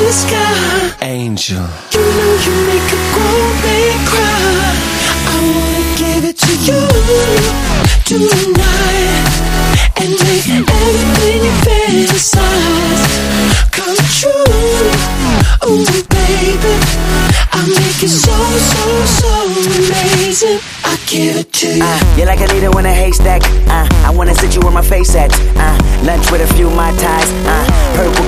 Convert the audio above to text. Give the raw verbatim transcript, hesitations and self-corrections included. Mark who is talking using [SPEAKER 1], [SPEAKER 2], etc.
[SPEAKER 1] the sky.
[SPEAKER 2] Angel,
[SPEAKER 1] you know you make a grown man cry. I wanna give it to you tonight and make everything you fantasize come true. Ooh, baby, I'll make it so, so, so amazing. I give it to you.
[SPEAKER 3] Uh, you're like a needle in a haystack. Uh, I wanna sit you where my face at. Uh, lunch with a few Mai Tais. Uh, purple